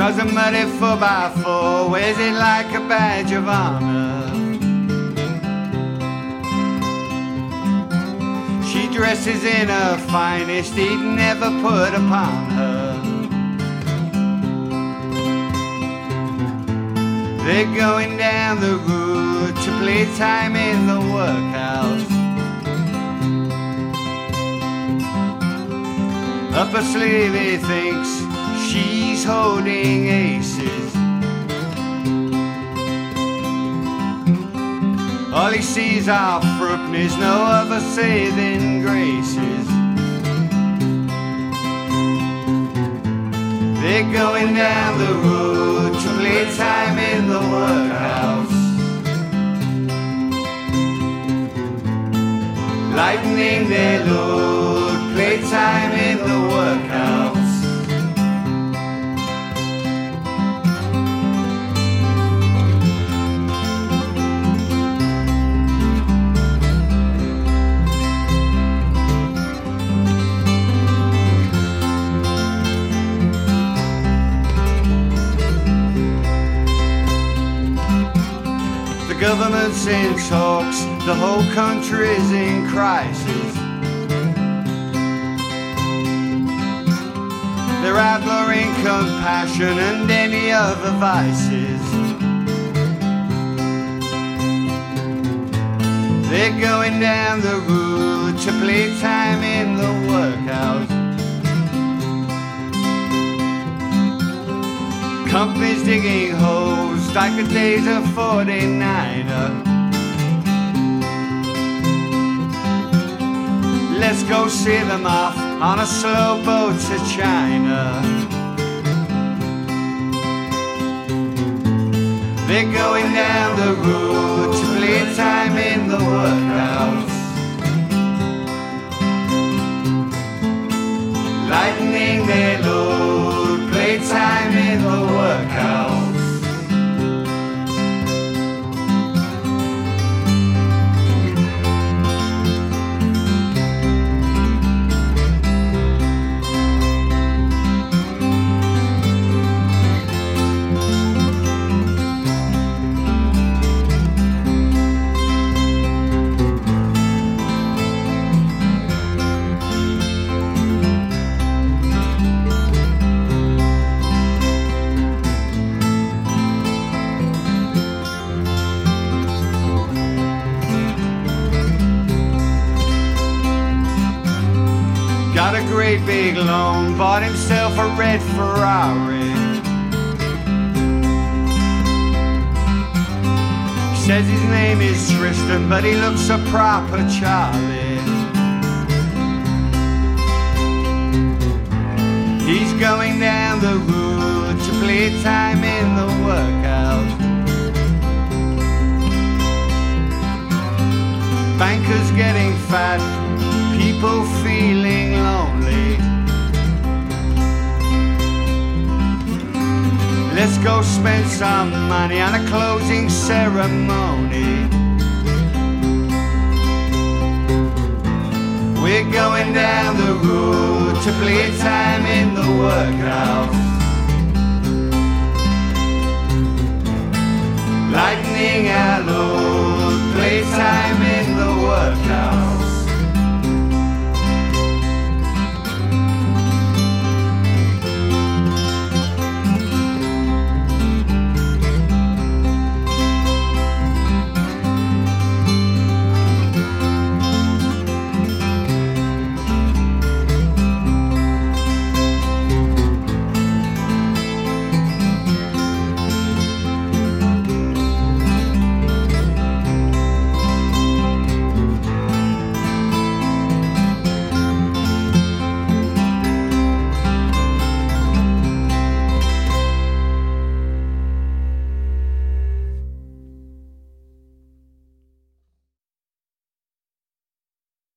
'cause a muddy 4x4 wears it like a badge of honor. She dresses in her finest, he'd never put upon her. They're going down the road to play time in the workhouse. Up her sleeve he thinks she's holding aces. All he sees are fruitness, no other saving graces. They're going down the road to play time in the workhouse. Lightening their load, play time in the workhouse. The government's in talks, the whole country's in crisis. They're outlawing compassion and any other vices. They're going down the road to play time in the workhouse. Companies digging holes like the days of 49er. Let's go see them off on a slow boat to China. They're going down the road to play time in the workhouse. Lightening their load, play time in the workhouse. Got a great big loan, bought himself a red Ferrari. Says his name is Tristan, but he looks a proper Charlie. He's going down the road to play time in the workhouse. Bankers getting fat, people feeling lonely. Let's go spend some money on a closing ceremony. We're going down the road to play time in the workhouse.